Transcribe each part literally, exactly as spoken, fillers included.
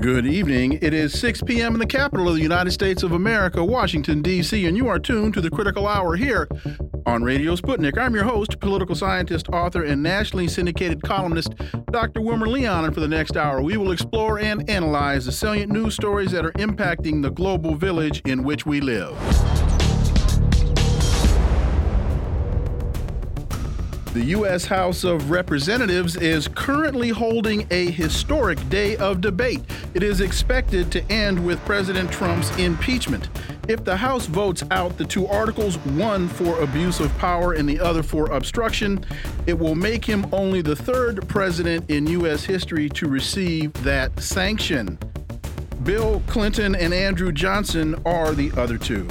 Good evening. It is six p.m. in the capital of the United States of America, Washington, D C, and you are tuned to the Critical Hour here on Radio Sputnik. I'm your host, political scientist, author, and nationally syndicated columnist, Doctor Wilmer Leon. And for the next hour, we will explore and analyze the salient news stories that are impacting the global village in which we live. The U S House of Representatives is currently holding a historic day of debate. It is expected to end with President Trump's impeachment. If the House votes out the two articles, one for abuse of power and the other for obstruction, it will make him only the third president in U S history to receive that sanction. Bill Clinton and Andrew Johnson are the other two.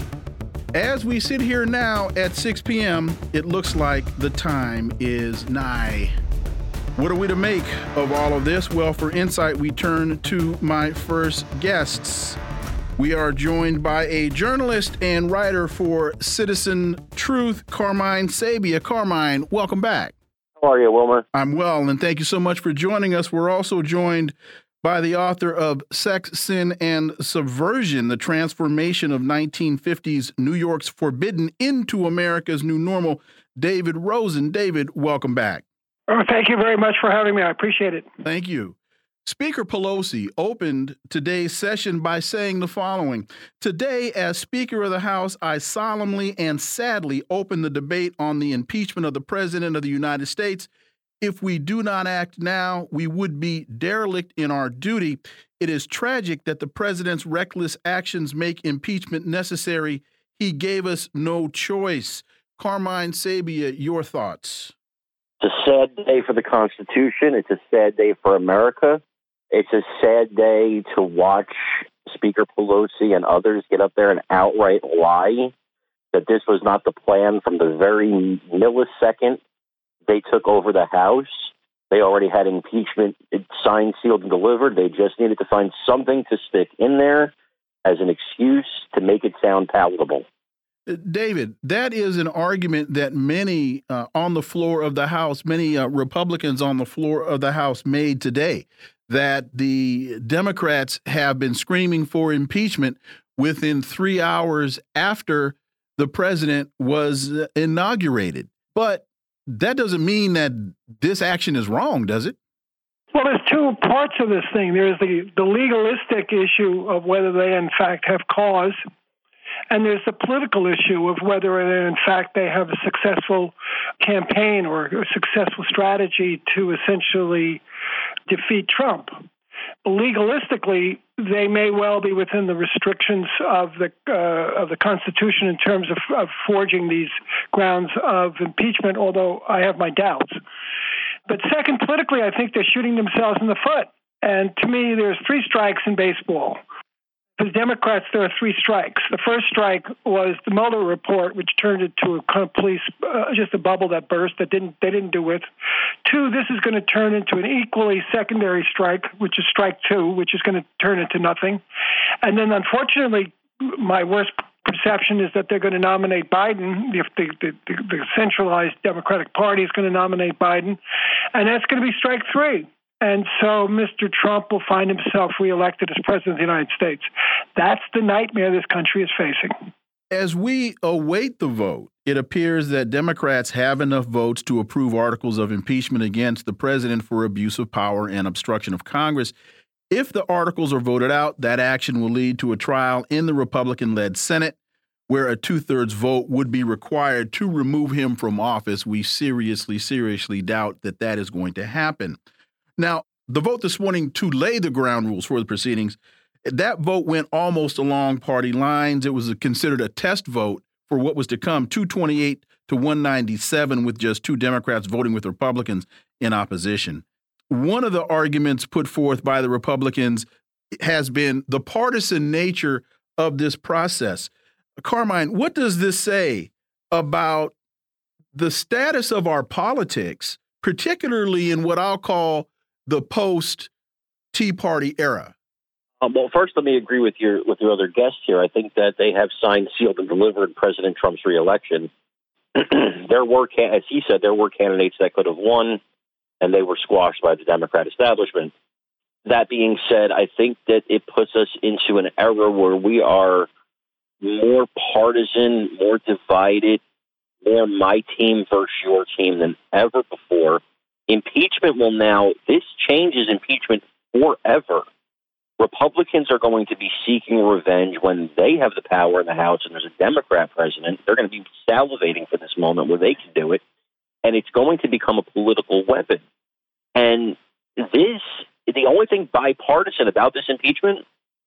As we sit here now at six p.m., it looks like the time is nigh. What are we to make of all of this? Well, for insight, we turn to my first guests. We are joined by a journalist and writer for Citizen Truth, Carmine Sabia. Carmine, welcome back. How are you, Wilmer? I'm well, and thank you so much for joining us. We're also joined by the author of Sex, Sin, and Subversion, the transformation of nineteen fifties New York's Forbidden into America's New Normal, David Rosen. David, welcome back. Oh, thank you very much for having me. I appreciate it. Thank you. Speaker Pelosi opened today's session by saying the following: "Today, as Speaker of the House, I solemnly and sadly open the debate on the impeachment of the President of the United States. If we do not act now, we would be derelict in our duty. It is tragic that the president's reckless actions make impeachment necessary. He gave us no choice." Carmine Sabia, your thoughts? It's a sad day for the Constitution. It's a sad day for America. It's a sad day to watch Speaker Pelosi and others get up there and outright lie that this was not the plan from the very millisecond they took over the House. They already had impeachment signed, sealed, and delivered. They just needed to find something to stick in there as an excuse to make it sound palatable. David, that is an argument that many uh, on the floor of the House, many uh, Republicans on the floor of the House made today, that the Democrats have been screaming for impeachment within three hours after the president was inaugurated. But that doesn't mean that this action is wrong, does it? Well, there's two parts of this thing. There's the, the legalistic issue of whether they, in fact, have cause, and there's the political issue of whether, in fact, they have a successful campaign or a successful strategy to essentially defeat Trump. Legalistically, they may well be within the restrictions of the uh, of the Constitution in terms of, of forging these grounds of impeachment, although I have my doubts. But second, politically, I think they're shooting themselves in the foot. And to me, there's three strikes in baseball. For the Democrats, there are three strikes. The first strike was the Mueller report, which turned into a kind of police, uh, just a bubble that burst that didn't they didn't do with. Two, this is going to turn into an equally secondary strike, which is strike two, which is going to turn into nothing. And then, unfortunately, my worst perception is that they're going to nominate Biden. If the, the, the, the centralized Democratic Party is going to nominate Biden, and that's going to be strike three. And so Mister Trump will find himself reelected as president of the United States. That's the nightmare this country is facing. As we await the vote, it appears that Democrats have enough votes to approve articles of impeachment against the president for abuse of power and obstruction of Congress. If the articles are voted out, that action will lead to a trial in the Republican-led Senate, where a two-thirds vote would be required to remove him from office. We seriously, seriously doubt that that is going to happen. Now, the vote this morning to lay the ground rules for the proceedings, that vote went almost along party lines. It was a, considered a test vote for what was to come, two twenty-eight to one ninety-seven, with just two Democrats voting with Republicans in opposition. One of the arguments put forth by the Republicans has been the partisan nature of this process. Carmine, what does this say about the status of our politics, particularly in what I'll call the post-Tea Party era? Um, well, first, let me agree with your with your other guests here. I think that they have signed, sealed, and delivered President Trump's reelection. There were, as he said, there were candidates that could have won, and they were squashed by the Democrat establishment. That being said, I think that it puts us into an era where we are more partisan, more divided, more my team versus your team than ever before. Impeachment will now, this changes impeachment forever. Republicans are going to be seeking revenge when they have the power in the House and there's a Democrat president. They're going to be salivating for this moment where they can do it, and it's going to become a political weapon. And this, the only thing bipartisan about this impeachment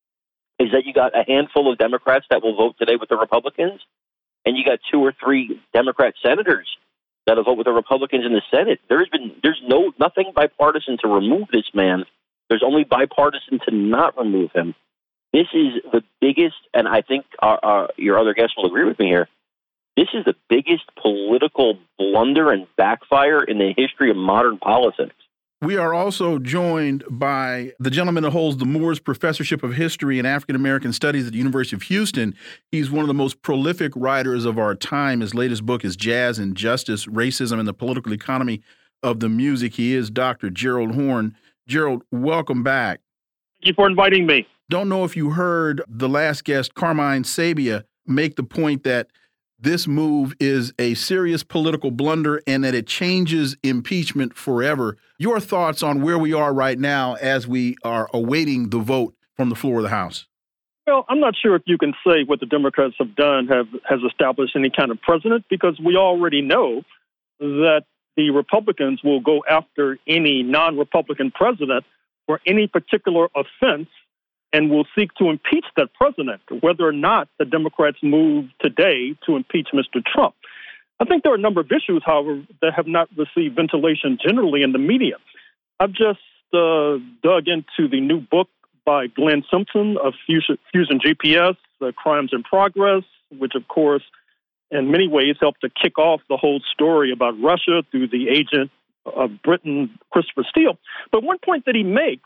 is that you got a handful of Democrats that will vote today with the Republicans, and you got two or three Democrat senators that'll vote with the Republicans in the Senate. There's been there's no nothing bipartisan to remove this man. There's only bipartisan to not remove him. This is the biggest, and I think our, our, your other guests will agree with me here, this is the biggest political blunder and backfire in the history of modern politics. We are also joined by the gentleman that holds the Moores Professorship of History and African American Studies at the University of Houston. He's one of the most prolific writers of our time. His latest book is Jazz and Justice, Racism and the Political Economy of the Music. He is Doctor Gerald Horne. Gerald, welcome back. Thank you for inviting me. Don't know if you heard the last guest, Carmine Sabia, make the point that this move is a serious political blunder and that it changes impeachment forever. Your thoughts on where we are right now as we are awaiting the vote from the floor of the House? Well, I'm not sure if you can say what the Democrats have done have has established any kind of precedent, because we already know that the Republicans will go after any non-Republican president for any particular offense and will seek to impeach that president, whether or not the Democrats move today to impeach Mister Trump. I think there are a number of issues, however, that have not received ventilation generally in the media. I've just uh, dug into the new book by Glenn Simpson of Fusion, Fusion G P S, uh, Crimes in Progress, which, of course, in many ways helped to kick off the whole story about Russia through the agent of Britain, Christopher Steele. But one point that he makes...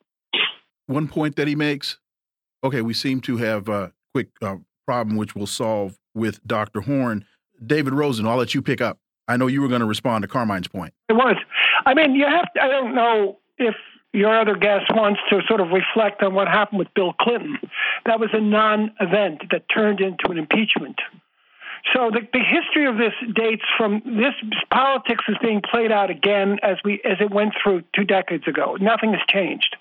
One point that he makes? Okay, we seem to have a quick uh, problem which we'll solve with Doctor Horne. David Rosen, I'll let you pick up. I know you were going to respond to Carmine's point. It was. I mean, you have to, I don't know if your other guest wants to sort of reflect on what happened with Bill Clinton. That was a non-event that turned into an impeachment. So the, the history of this dates from this politics is being played out again as we as it went through two decades ago. Nothing has changed,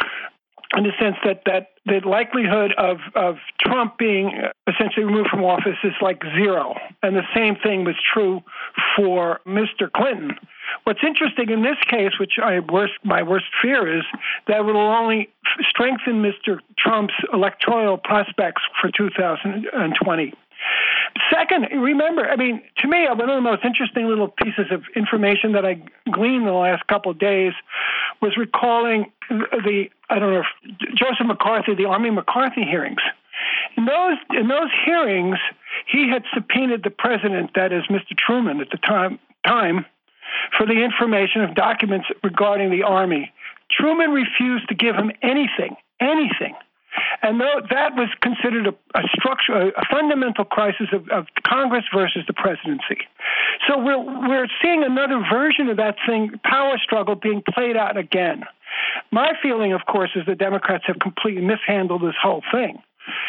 in the sense that, that the likelihood of, of Trump being essentially removed from office is like zero. And the same thing was true for Mister Clinton. What's interesting in this case, which I worst, my worst fear is, that it will only strengthen Mister Trump's electoral prospects for two thousand twenty. Second, remember, I mean, to me, one of the most interesting little pieces of information that I gleaned in the last couple of days was recalling the, I don't know, if Joseph McCarthy, the Army McCarthy hearings. In those in those hearings, he had subpoenaed the president, that is Mister Truman at the time, time for the information of documents regarding the Army. Truman refused to give him anything, anything. And that was considered a, a structure, a fundamental crisis of, of Congress versus the presidency. So we're we're seeing another version of that thing, power struggle, being played out again. My feeling, of course, is the Democrats have completely mishandled this whole thing.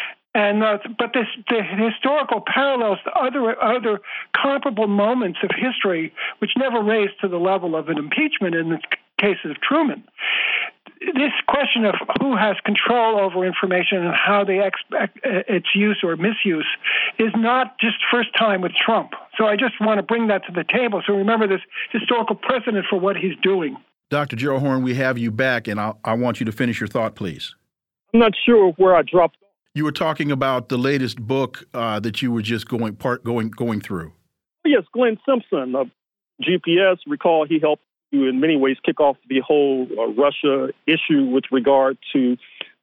And uh, but this, the historical parallels to other other comparable moments of history, which never raised to the level of an impeachment in the cases of Truman. This question of who has control over information and how they expect its use or misuse is not just first time with Trump. So I just want to bring that to the table. So remember this historical precedent for what he's doing. Doctor Gerald Horne, we have you back, and I'll, I want you to finish your thought, please. I'm not sure where I dropped. You were talking about the latest book uh, that you were just going part going going through. Yes, Glenn Simpson of G P S. Recall he helped you in many ways kick off the whole uh, Russia issue with regard to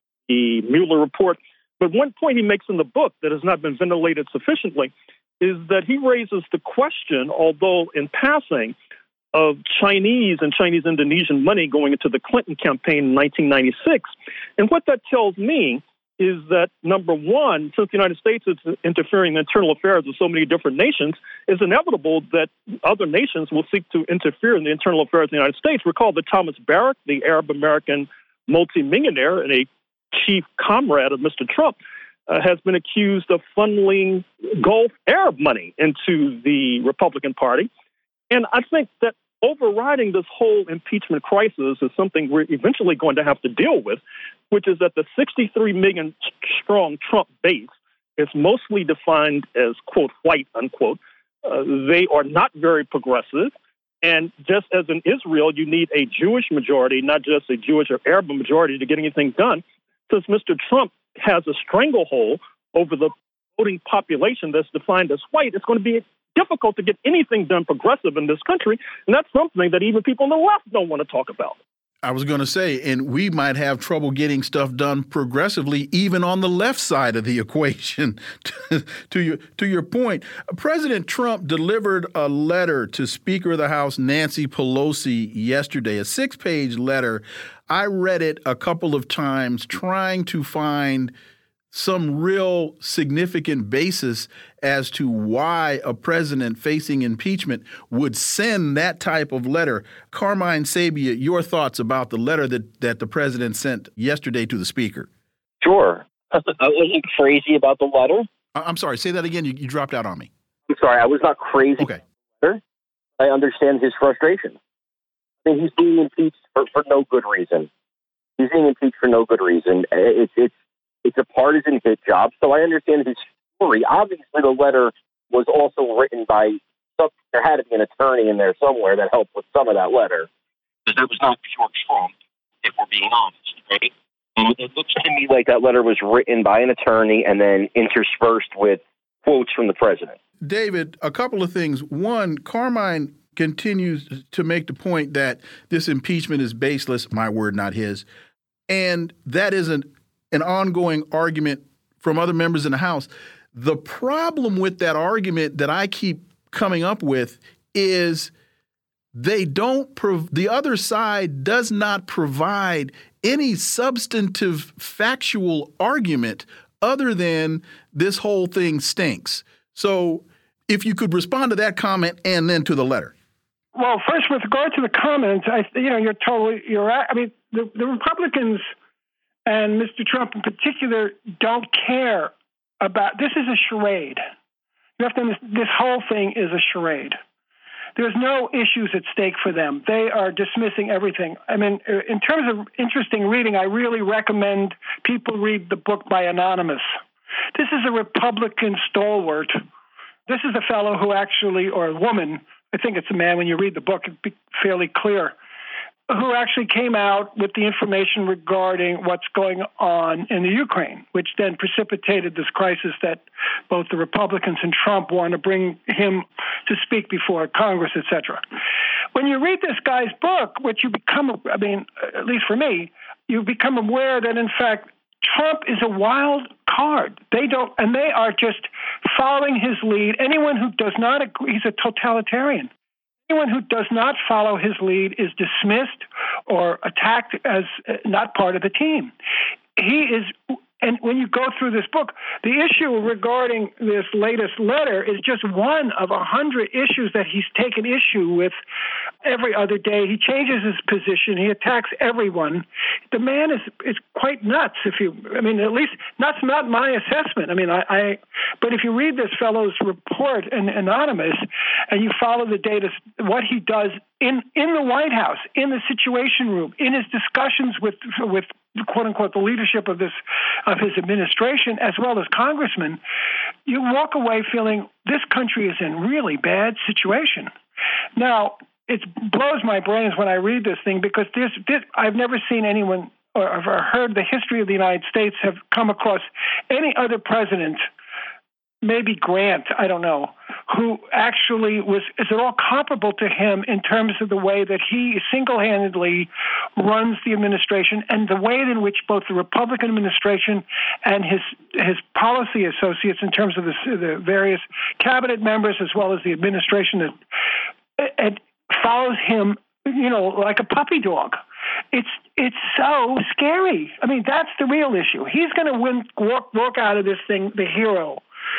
the Mueller report. But one point he makes in the book that has not been ventilated sufficiently is that he raises the question, although in passing, of Chinese and Chinese-Indonesian money going into the Clinton campaign in nineteen ninety-six. And what that tells me is that, number one, since the United States is interfering in the internal affairs of so many different nations, it's inevitable that other nations will seek to interfere in the internal affairs of the United States. Recall that Thomas Barrack, the Arab-American multimillionaire and a chief comrade of Mister Trump, uh, has been accused of funneling Gulf Arab money into the Republican Party. And I think that overriding this whole impeachment crisis is something we're eventually going to have to deal with, which is that the sixty-three million strong Trump base is mostly defined as, quote, white, unquote. Uh, they are not very progressive. And just as in Israel, you need a Jewish majority, not just a Jewish or Arab majority to get anything done. Since Mister Trump has a stranglehold over the voting population that's defined as white, it's going to be difficult to get anything done progressive in this country. And that's something that even people on the left don't want to talk about. I was going to say, and we might have trouble getting stuff done progressively, even on the left side of the equation. to your to your point, President Trump delivered a letter to Speaker of the House Nancy Pelosi yesterday, a six-page letter. I read it a couple of times, trying to find some real significant basis as to why a president facing impeachment would send that type of letter. Carmine Sabia, your thoughts about the letter that, that the president sent yesterday to the speaker? Sure. I wasn't crazy about the letter. I'm sorry, say that again. You, you dropped out on me. I'm sorry, I was not crazy. Okay. I understand his frustration. I mean, he's being impeached for, for no good reason. He's being impeached for no good reason. It's, it's, it's a partisan hit job, so I understand his story. Obviously, the letter was also written by, some, there had to be an attorney in there somewhere that helped with some of that letter. Because that was not pure Trump, if we're being honest, right? Um, it looks to me like that letter was written by an attorney and then interspersed with quotes from the president. David, a couple of things. One, Carmine continues to make the point that this impeachment is baseless, my word, not his. And that isn't an ongoing argument from other members in the House. The problem with that argument that I keep coming up with is they don't, prov- the other side does not provide any substantive factual argument other than this whole thing stinks. So if you could respond to that comment and then to the letter. Well, first, with regard to the comments, I, you know, you're totally, you're right. I mean, the, the Republicans and Mister Trump in particular don't care about, this is a charade. You have to understand, this whole thing is a charade. There's no issues at stake for them. They are dismissing everything. I mean, in terms of interesting reading, I really recommend people read the book by Anonymous. This is a Republican stalwart. This is a fellow who actually, or a woman, I think it's a man when you read the book, it'd be fairly clear, who actually came out with the information regarding what's going on in the Ukraine, which then precipitated this crisis that both the Republicans and Trump want to bring him to speak before Congress, et cetera. When you read this guy's book, what you become, I mean, at least for me, you become aware that, in fact, Trump is a wild card. They don't, and they are just following his lead. Anyone who does not agree, he's a totalitarian. Anyone who does not follow his lead is dismissed or attacked as not part of the team. He is, and when you go through this book, the issue regarding this latest letter is just one of a hundred issues that he's taken issue with every other day. He changes his position. He attacks everyone. The man is is quite nuts. If you, I mean, at least that's not my assessment. I mean, I, I but if you read this fellow's report in Anonymous and you follow the data, what he does in in the White House, in the Situation Room, in his discussions with with quote unquote the leadership of this of his administration as well as congressmen, you walk away feeling this country is in really bad situation. Now, it blows my brains when I read this thing because this, this I've never seen anyone or, or heard the history of the United States have come across any other president, maybe Grant, I don't know, who actually was is at all comparable to him in terms of the way that he single-handedly runs the administration and the way in which both the Republican administration and his his policy associates in terms of the, the various cabinet members as well as the administration that it follows him, you know, like a puppy dog. It's it's so scary. I mean, that's the real issue. He's going to win, walk, walk out of this thing the hero.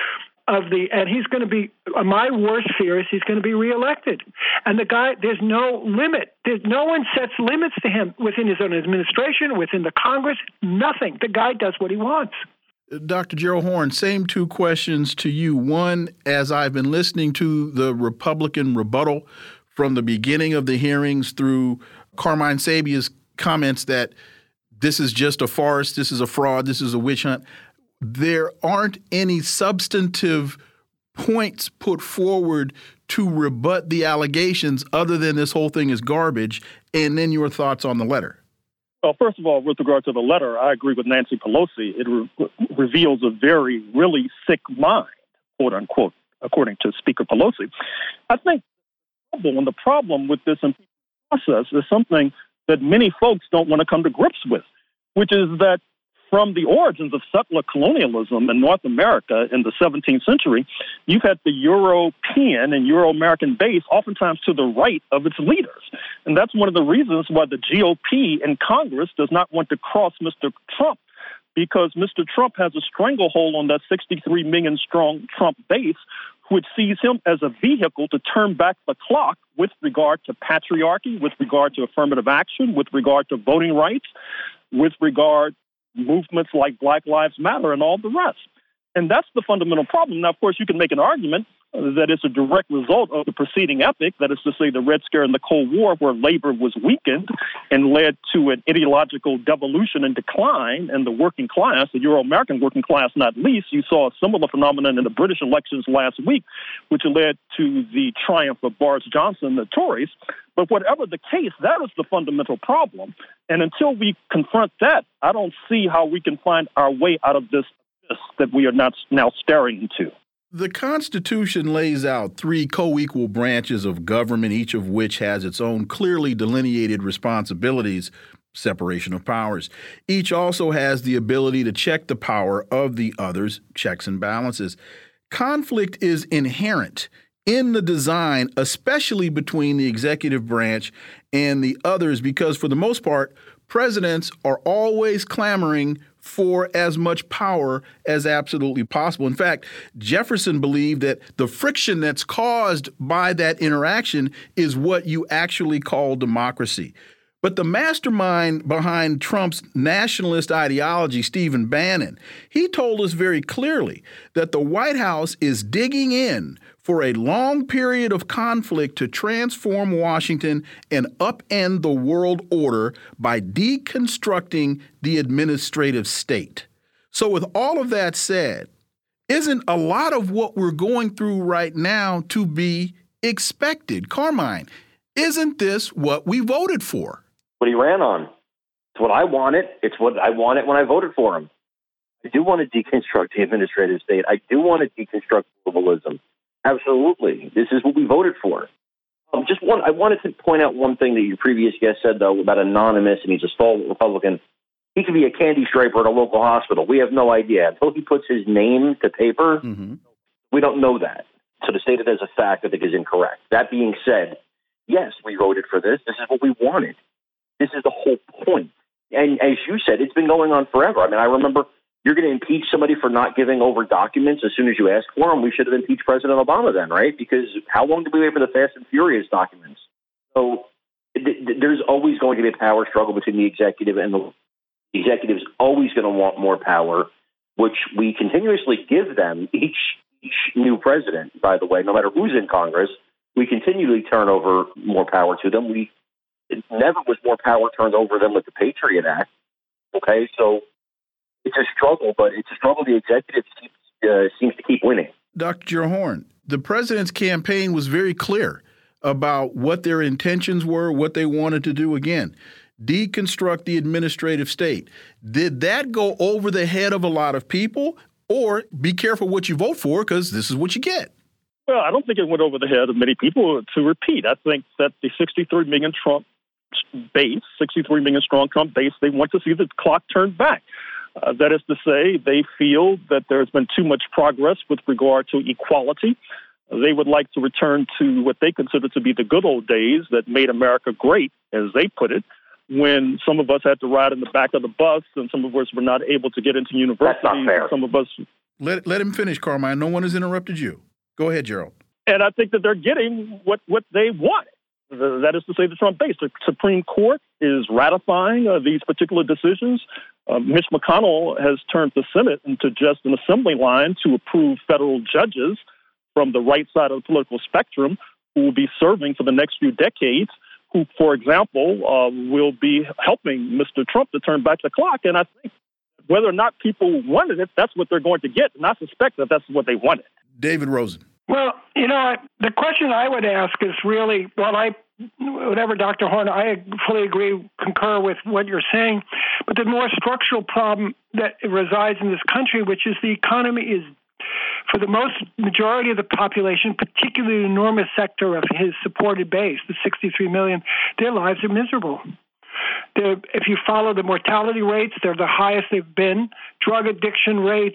of the, and he's going to be, my worst fear is he's going to be reelected. And the guy, there's no limit. There's no one sets limits to him within his own administration, within the Congress, nothing. The guy does what he wants. Doctor Gerald Horne, same two questions to you. One, as I've been listening to the Republican rebuttal from the beginning of the hearings through Carmine Sabia's comments that this is just a farce, this is a fraud, this is a witch hunt, there aren't any substantive points put forward to rebut the allegations other than this whole thing is garbage, and then your thoughts on the letter. Well, first of all, with regard to the letter, I agree with Nancy Pelosi. It re- reveals a very, really sick mind, quote unquote, according to Speaker Pelosi. I think the problem, the problem with this process is something that many folks don't want to come to grips with, which is that from the origins of settler colonialism in North America in the seventeenth century, you've had the European and Euro-American base oftentimes to the right of its leaders. And that's one of the reasons why the G O P in Congress does not want to cross Mister Trump, because Mister Trump has a stranglehold on that sixty-three million strong Trump base, which sees him as a vehicle to turn back the clock with regard to patriarchy, with regard to affirmative action, with regard to voting rights, with regard movements like Black Lives Matter and all the rest. And that's the fundamental problem. Now, of course, you can make an argument that it's a direct result of the preceding epoch, that is to say the Red Scare and the Cold War, where labor was weakened and led to an ideological devolution and decline in the working class, the Euro-American working class not least. You saw a similar phenomenon in the British elections last week, which led to the triumph of Boris Johnson and the Tories. But whatever the case, that is the fundamental problem. And until we confront that, I don't see how we can find our way out of this that we are not now staring into. The Constitution lays out three co-equal branches of government, each of which has its own clearly delineated responsibilities, separation of powers. Each also has the ability to check the power of the others, checks and balances. Conflict is inherent in the design, especially between the executive branch and the others, because for the most part, presidents are always clamoring for as much power as absolutely possible. In fact, Jefferson believed that the friction that's caused by that interaction is what you actually call democracy. But the mastermind behind Trump's nationalist ideology, Stephen Bannon, he told us very clearly that the White House is digging in for a long period of conflict to transform Washington and upend the world order by deconstructing the administrative state. So with all of that said, isn't a lot of what we're going through right now to be expected? Carmine, isn't this what we voted for? What he ran on. It's what I wanted. It's what I wanted when I voted for him. I do want to deconstruct the administrative state. I do want to deconstruct globalism. Absolutely. This is what we voted for. Um, just one, I wanted to point out one thing that your previous guest said, though, about Anonymous, and he's a stalwart Republican. He could be a candy striper at a local hospital. We have no idea. Until he puts his name to paper, mm-hmm. we don't know that. So to state it as a fact, I think, is incorrect. That being said, yes, we voted for this. This is what we wanted. This is the whole point. And as you said, it's been going on forever. I mean, I remember you're going to impeach somebody for not giving over documents as soon as you ask for them. We should have impeached President Obama then, right? Because how long did we wait for the Fast and Furious documents? So th- th- there's always going to be a power struggle between the executive and the, the executive's always going to want more power, which we continuously give them each, each new president, by the way, no matter who's in Congress. We continually turn over more power to them. We It never was more power turned over than with the Patriot Act. Okay, so it's a struggle, but it's a struggle the executive seems, uh, seems to keep winning. Doctor Gerald Horne, the president's campaign was very clear about what their intentions were, what they wanted to do again. Deconstruct the administrative state. Did that go over the head of a lot of people? Or be careful what you vote for, because this is what you get? Well, I don't think it went over the head of many people. To repeat, I think that the sixty-three million Trump base, sixty-three million strong Trump base, they want to see the clock turned back. Uh, that is to say, they feel that there's been too much progress with regard to equality. They would like to return to what they consider to be the good old days that made America great, as they put it, when some of us had to ride in the back of the bus and some of us were not able to get into universities. That's not fair. Some of us, Let let him finish, Carmine. No one has interrupted you. Go ahead, Gerald. And I think that they're getting what, what they want. That is to say, the Trump base. The Supreme Court is ratifying uh, these particular decisions. Uh, Mitch McConnell has turned the Senate into just an assembly line to approve federal judges from the right side of the political spectrum who will be serving for the next few decades, who, for example, uh, will be helping Mister Trump to turn back the clock. And I think whether or not people wanted it, that's what they're going to get. And I suspect that that's what they wanted. David Rosen. Well, you know, the question I would ask is really, well, I, whatever, Doctor Horn, I fully agree, concur with what you're saying, but the more structural problem that resides in this country, which is the economy is, for the most majority of the population, particularly the enormous sector of his supported base, the sixty-three million, their lives are miserable. They're, if you follow the mortality rates, they're the highest they've been. Drug addiction rates.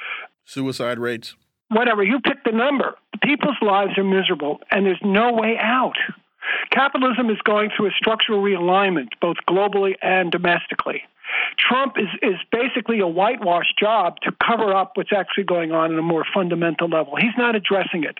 Suicide rates. Whatever, you pick the number. People's lives are miserable, and there's no way out. Capitalism is going through a structural realignment, both globally and domestically. Trump is, is basically a whitewash job to cover up what's actually going on at a more fundamental level. He's not addressing it.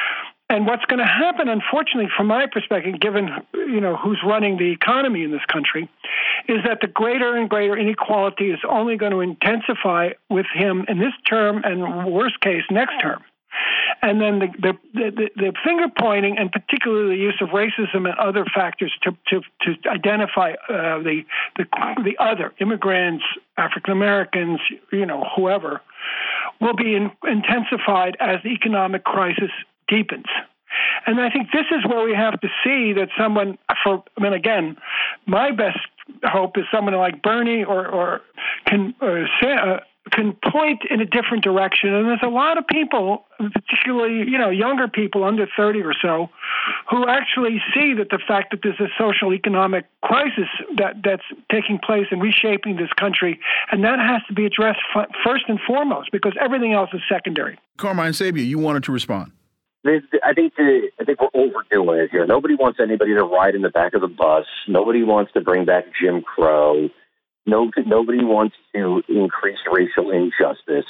And what's going to happen, unfortunately, from my perspective, given you know who's running the economy in this country, is that the greater and greater inequality is only going to intensify with him in this term and, worst case, next term. And then the the, the, the finger pointing, and particularly the use of racism and other factors to to, to identify uh, the the the other immigrants, African Americans, you know, whoever, will be in, intensified as the economic crisis deepens. And I think this is where we have to see that someone, for I mean, again, my best hope is someone like Bernie or, or can or, uh, can point in a different direction. And there's a lot of people, particularly, you know, younger people under thirty or so, who actually see that the fact that there's a social economic crisis that, that's taking place and reshaping this country, and that has to be addressed f- first and foremost, because everything else is secondary. Carmine Sabia, you wanted to respond. I think the, I think we're overdoing it here. Nobody wants anybody to ride in the back of the bus. Nobody wants to bring back Jim Crow. No, nobody wants to increase racial injustice.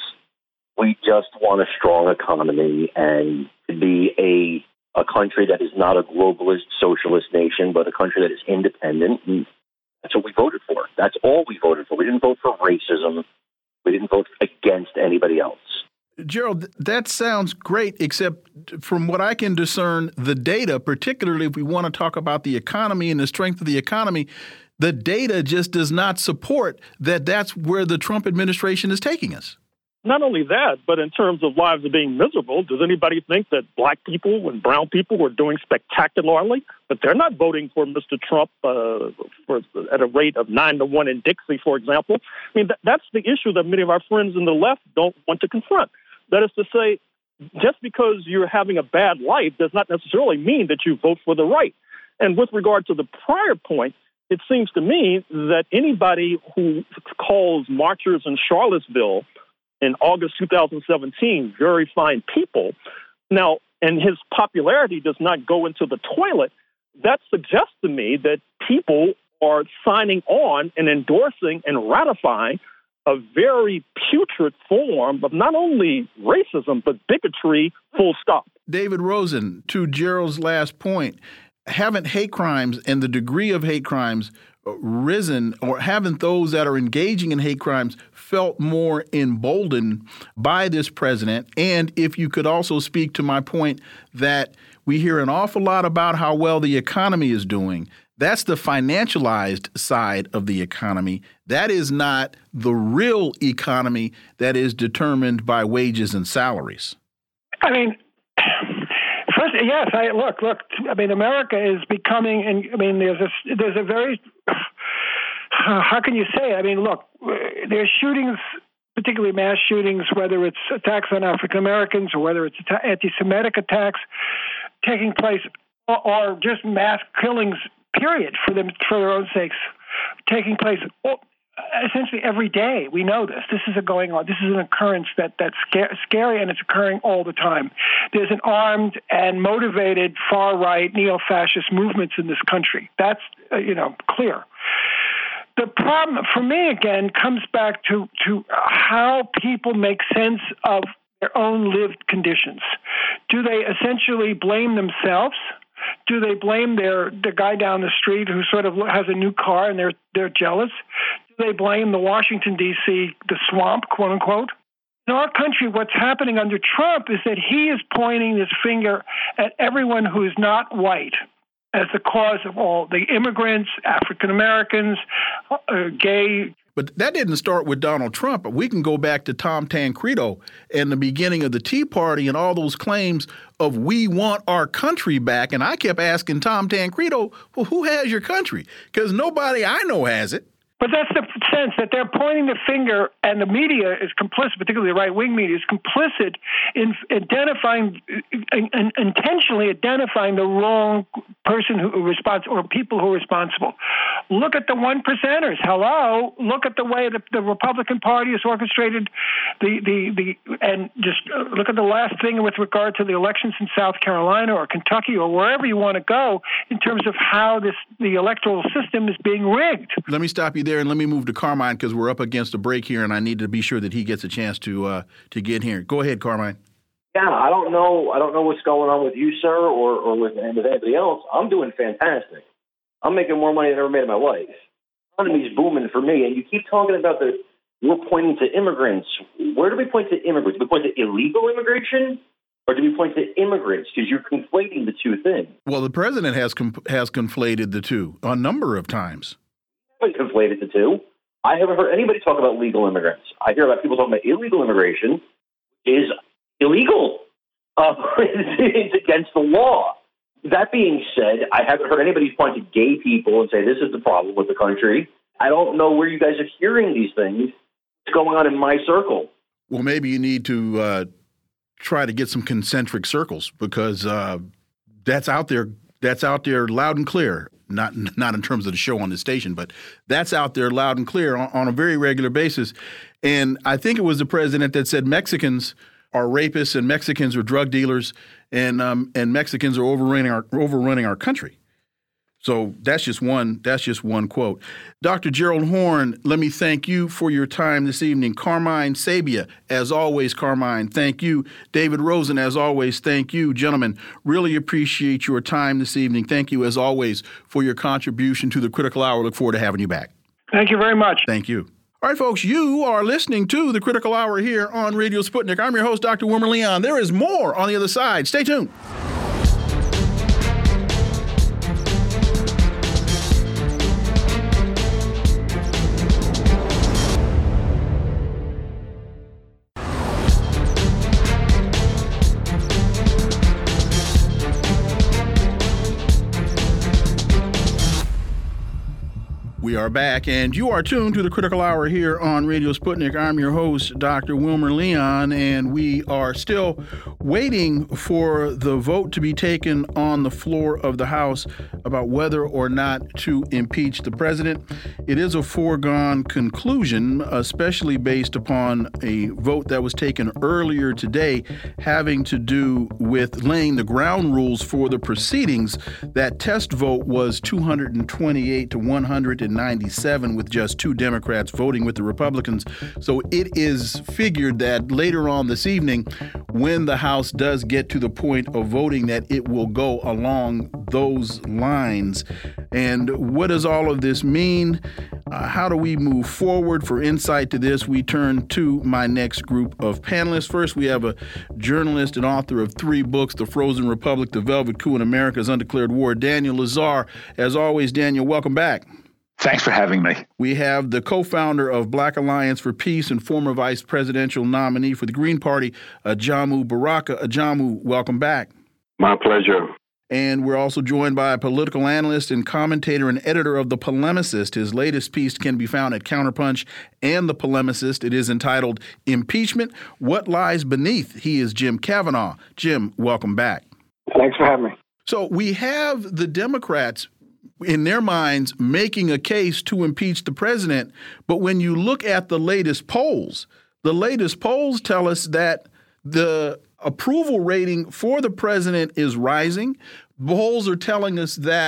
We just want a strong economy and to be a a country that is not a globalist socialist nation, but a country that is independent. And that's what we voted for. That's all we voted for. We didn't vote for racism. We didn't vote against anybody else. Gerald, that sounds great, except from what I can discern, the data, particularly if we want to talk about the economy and the strength of the economy, the data just does not support that that's where the Trump administration is taking us. Not only that, but in terms of lives of being miserable, does anybody think that black people and brown people are doing spectacularly? But they're not voting for Mister Trump uh, for, at a rate of nine to one in Dixie, for example. I mean, th- that's the issue that many of our friends in the left don't want to confront. That is to say, just because you're having a bad life does not necessarily mean that you vote for the right. And with regard to the prior point, it seems to me that anybody who calls marchers in Charlottesville in August two thousand seventeen very fine people, now, and his popularity does not go into the toilet, that suggests to me that people are signing on and endorsing and ratifying a very putrid form of not only racism, but bigotry, full stop. David Rosen, to Gerald's last point, haven't hate crimes and the degree of hate crimes risen, or haven't those that are engaging in hate crimes felt more emboldened by this president? And if you could also speak to my point that we hear an awful lot about how well the economy is doing. That's the financialized side of the economy. That is not the real economy that is determined by wages and salaries. I mean, first, yes, I look, look, I mean, America is becoming, and I mean, there's a, there's a very, how can you say? I mean, look, there's shootings, particularly mass shootings, whether it's attacks on African Americans or whether it's anti-Semitic attacks taking place, or, or just mass killings, period, for them, for their own sakes, taking place essentially every day. We know this. This is a going on. This is an occurrence that that's scary, and it's occurring all the time. There's an armed and motivated far-right neo-fascist movements in this country. That's uh, you know clear. the problem for me, again, comes back to, to how people make sense of their own lived conditions. Do they essentially blame themselves? Do they blame their the guy down the street who sort of has a new car and they're they're jealous? Do they blame the Washington, D C, the swamp, quote unquote? In our country, what's happening under Trump is that he is pointing his finger at everyone who is not white as the cause of all the immigrants, African Americans, uh, gay. But that didn't start with Donald Trump. We can go back to Tom Tancredo and the beginning of the Tea Party and all those claims of we want our country back. And I kept asking Tom Tancredo, well, who has your country? Because nobody I know has it. But that's the sense that they're pointing the finger, and the media is complicit, particularly the right-wing media, is complicit in identifying, in, in, intentionally identifying the wrong person who responds or people who are responsible. Look at the one percenters. Hello. Look at the way the, the Republican Party has orchestrated the, the, the and just look at the last thing with regard to the elections in South Carolina or Kentucky or wherever you want to go in terms of how this the electoral system is being rigged. Let me stop you there and let me move to Carmine because we're up against a break here and I need to be sure that he gets a chance to uh, to get here. Go ahead, Carmine. Yeah, I don't know. I don't know what's going on with you, sir, or, or with, with anybody else. I'm doing fantastic. I'm making more money than I ever made in my life. The economy's booming for me, and you keep talking about the we're pointing to immigrants. Where do we point to immigrants? Do we point to illegal immigration, or do we point to immigrants? Because you're conflating the two things. Well, the president has com- has conflated the two a number of times. I haven't conflated the two. I haven't heard anybody talk about legal immigrants. I hear about people talking about illegal immigration is illegal. Uh, it's against the law. That being said, I haven't heard anybody point to gay people and say this is the problem with the country. I don't know where you guys are hearing these things. What's going on in my circle? Well, maybe you need to uh, try to get some concentric circles because uh, that's out there. That's out there loud and clear. Not not in terms of the show on the station, but that's out there loud and clear on, on a very regular basis. And I think it was the president that said Mexicans are rapists and Mexicans are drug dealers and um, and Mexicans are overrunning our overrunning our country. So that's just one that's just one quote. Doctor Gerald Horne, let me thank you for your time this evening. Carmine Sabia, as always, Carmine, thank you. David Rosen, as always, thank you. Gentlemen, really appreciate your time this evening. Thank you, as always, for your contribution to the Critical Hour. Look forward to having you back. Thank you very much. Thank you. All right, folks, you are listening to the Critical Hour here on Radio Sputnik. I'm your host, Doctor Wilmer Leon. There is more on the other side. Stay tuned. We are back, and you are tuned to the Critical Hour here on Radio Sputnik. I'm your host, Doctor Wilmer Leon, and we are still waiting for the vote to be taken on the floor of the House about whether or not to impeach the president. It is a foregone conclusion, especially based upon a vote that was taken earlier today having to do with laying the ground rules for the proceedings. That test vote was two hundred twenty-eight to one hundred ninety-seven, with just two Democrats voting with the Republicans. So it is figured that later on this evening, when the House does get to the point of voting, that it will go along those lines. And what does all of this mean? Uh, how do we move forward? For insight to this, we turn to my next group of panelists. First, we have a journalist and author of three books, The Frozen Republic, The Velvet Coup, and America's Undeclared War, Daniel Lazare. As always, Daniel, welcome back. Thanks for having me. We have the co-founder of Black Alliance for Peace and former vice presidential nominee for the Green Party, Ajamu Baraka. Ajamu, welcome back. My pleasure. And we're also joined by a political analyst and commentator and editor of The Polemicist. His latest piece can be found at Counterpunch and The Polemicist. It is entitled Impeachment, What Lies Beneath. He is Jim Kavanaugh. Jim, welcome back. Thanks for having me. So we have the Democrats in their minds making a case to impeach the president. But when you look at the latest polls, the latest polls tell us that the approval rating for the president is rising. Polls are telling us that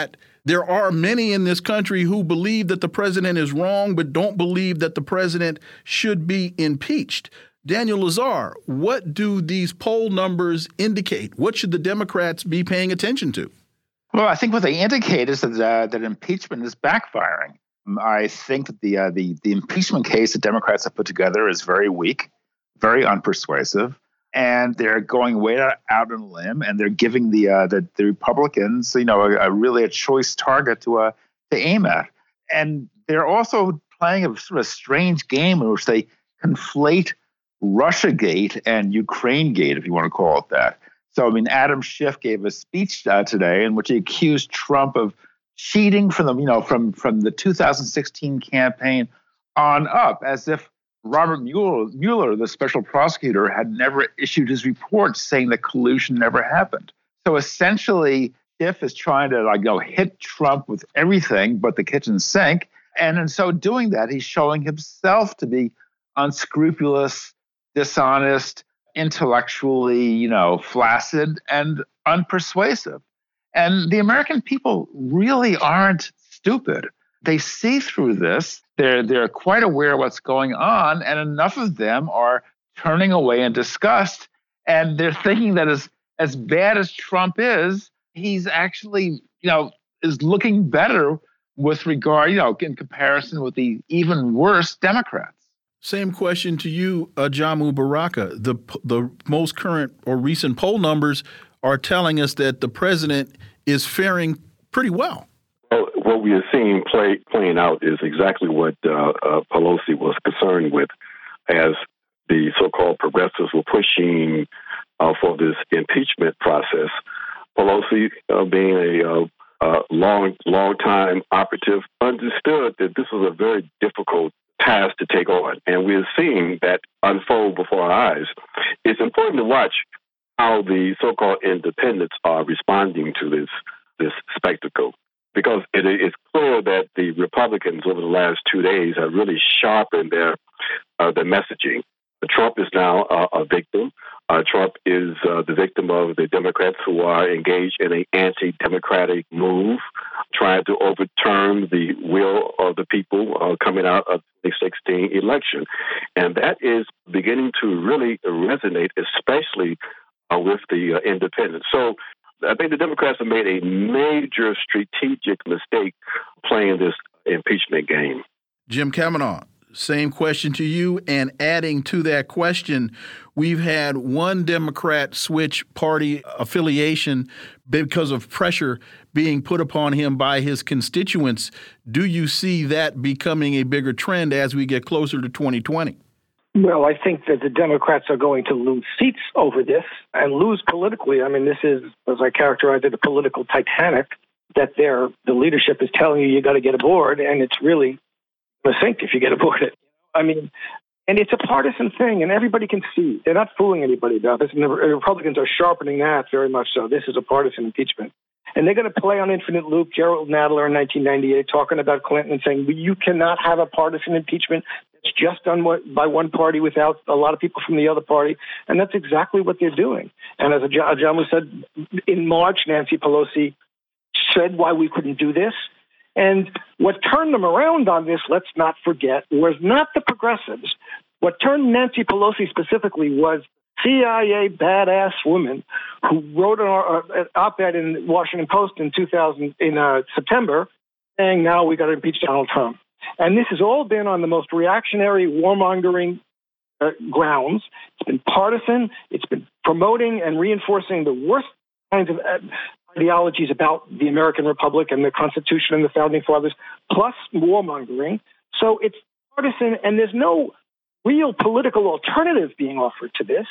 There are many in this country who believe that the president is wrong, but don't believe that the president should be impeached. Daniel Lazare, what do these poll numbers indicate? What should the Democrats be paying attention to? Well, I think what they indicate is that uh, that impeachment is backfiring. I think that the, uh, the the impeachment case that Democrats have put together is very weak, very unpersuasive, and they're going way out on a limb, and they're giving the uh, the, the Republicans, you know, a, a really a choice target to uh, to aim at. And they're also playing a sort of strange game in which they conflate Russiagate and Ukrainegate, if you want to call it that. So, I mean, Adam Schiff gave a speech uh, today in which he accused Trump of cheating from the, you know, from, from the two thousand sixteen campaign on up, as if Robert Mueller, Mueller, the special prosecutor, had never issued his report saying that collusion never happened. So essentially, Schiff is trying to, like, you know, hit Trump with everything but the kitchen sink. And in so doing that, he's showing himself to be unscrupulous, dishonest, intellectually, you know, flaccid and unpersuasive. And the American people really aren't stupid. They see through this. They're they're quite aware of what's going on, and enough of them are turning away in disgust. And they're thinking that as as bad as Trump is, he's actually, you know, is looking better with regard, you know, in comparison with the even worse Democrats. Same question to you, uh, Jamu Baraka. The the most current or recent poll numbers are telling us that the president is faring pretty well. Well, what we are seeing play, playing out is exactly what uh, uh, Pelosi was concerned with, as the so-called progressives were pushing uh, for this impeachment process. Pelosi, uh, being a uh, uh, long, long time operative, understood that this was a very difficult task to take on, and we're seeing that unfold before our eyes. It's important to watch how the so-called independents are responding to this this spectacle, because it is clear that the Republicans over the last two days have really sharpened their uh, their messaging. Trump is now uh, a victim. Uh, Trump is uh, the victim of the Democrats who are engaged in an anti-democratic move, trying to overturn the will of the people uh, coming out of the sixteen election. And that is beginning to really resonate, especially uh, with the uh, independents. So I think the Democrats have made a major strategic mistake playing this impeachment game. Jim Kavanaugh, same question to you. And adding to that question, we've had one Democrat switch party affiliation because of pressure being put upon him by his constituents. Do you see that becoming a bigger trend as we get closer to twenty twenty? Well, I think that the Democrats are going to lose seats over this and lose politically. I mean, this is, as I characterized it, a political Titanic that they're, the leadership is telling you you got to get aboard, and it's really going to sink if you get aboard it. I mean, and it's a partisan thing, and everybody can see. They're not fooling anybody about this, and the Republicans are sharpening that very much so. This is a partisan impeachment. And they're going to play on infinite loop. Gerald Nadler in nineteen ninety-eight talking about Clinton and saying, you cannot have a partisan impeachment that's just done by one party without a lot of people from the other party. And that's exactly what they're doing. And as Ajamu said, in March, Nancy Pelosi said why we couldn't do this. And what turned them around on this, let's not forget, was not the progressives. What turned Nancy Pelosi specifically was C I A badass woman who wrote an op-ed in Washington Post in two thousand in uh, September saying now we got to impeach Donald Trump. And this has all been on the most reactionary, warmongering uh, grounds. It's been partisan. It's been promoting and reinforcing the worst kinds of uh, ideologies about the American Republic and the Constitution and the Founding Fathers, plus warmongering. So it's partisan, and there's no real political alternative being offered to this.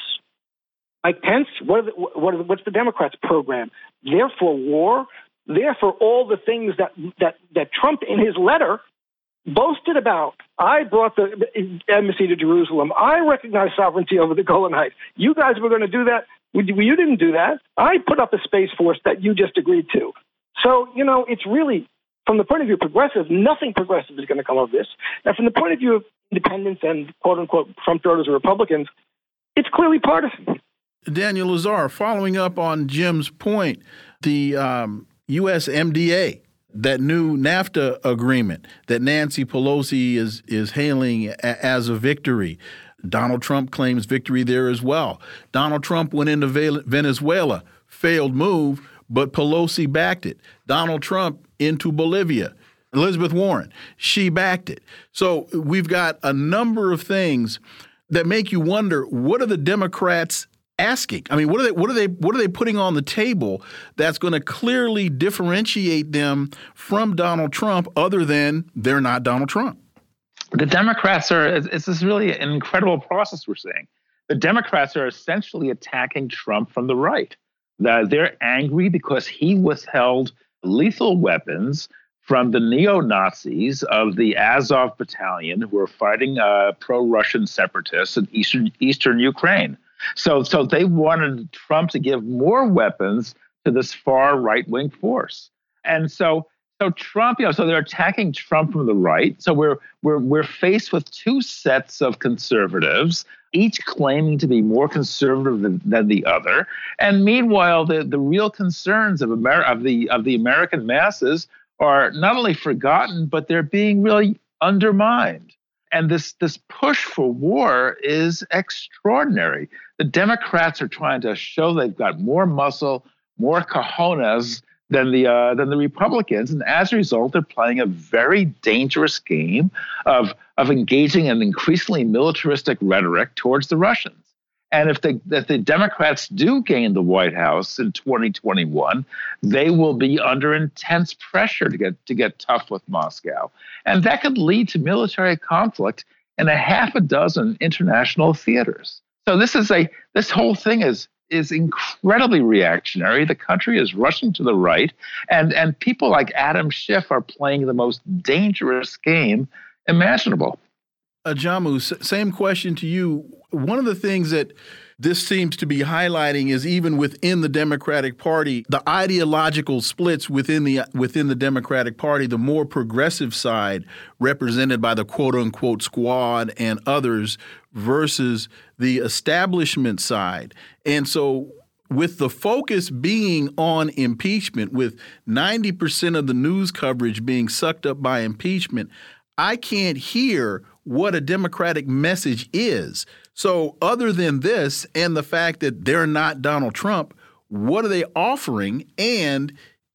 Mike Pence, what are the, what are the, what's the Democrats' program? They're for war. They're for all the things that, that, that Trump, in his letter, boasted about. I brought the embassy to Jerusalem. I recognize sovereignty over the Golan Heights. You guys were going to do that. You didn't do that. I put up a space force that you just agreed to. So, you know, it's really, from the point of view of progressive, nothing progressive is going to come of this. And from the point of view of independents and quote-unquote Trump voters or Republicans, it's clearly partisan. Daniel Lazare, following up on Jim's point, the um, U S M D A, that new NAFTA agreement that Nancy Pelosi is is hailing a, as a victory. Donald Trump claims victory there as well. Donald Trump went into Venezuela, failed move, but Pelosi backed it. Donald Trump into Bolivia. Elizabeth Warren, she backed it. So we've got a number of things that make you wonder, what are the Democrats asking? I mean, what are they what are they what are they putting on the table that's going to clearly differentiate them from Donald Trump other than they're not Donald Trump? The Democrats are, it's this really an incredible process we're seeing. The Democrats are essentially attacking Trump from the right. They're angry because he withheld lethal weapons from the neo-Nazis of the Azov Battalion who were fighting uh, pro-Russian separatists in eastern, eastern Ukraine. So, so they wanted Trump to give more weapons to this far right-wing force. And so So Trump, you know, so they're attacking Trump from the right. So we're we're we're faced with two sets of conservatives, each claiming to be more conservative than, than the other. And meanwhile, the, the real concerns of Amer- of the of the American masses are not only forgotten, but they're being really undermined. And this this push for war is extraordinary. The Democrats are trying to show they've got more muscle, more cojones than the uh, than the Republicans, and as a result, they're playing a very dangerous game of of engaging in increasingly militaristic rhetoric towards the Russians. And if the if the Democrats do gain the White House in twenty twenty-one, they will be under intense pressure to get to get tough with Moscow, and that could lead to military conflict in a half a dozen international theaters. So this is a this whole thing is. is incredibly reactionary. The country is rushing to the right, and, and people like Adam Schiff are playing the most dangerous game imaginable. Ajamu, same question to you. One of the things that this seems to be highlighting is even within the Democratic Party, the ideological splits within the within the Democratic Party, the more progressive side represented by the quote-unquote squad and others versus the establishment side. And so with the focus being on impeachment, with ninety percent of the news coverage being sucked up by impeachment, I can't hear what a Democratic message is. So other than this and the fact that they're not Donald Trump, what are they offering? And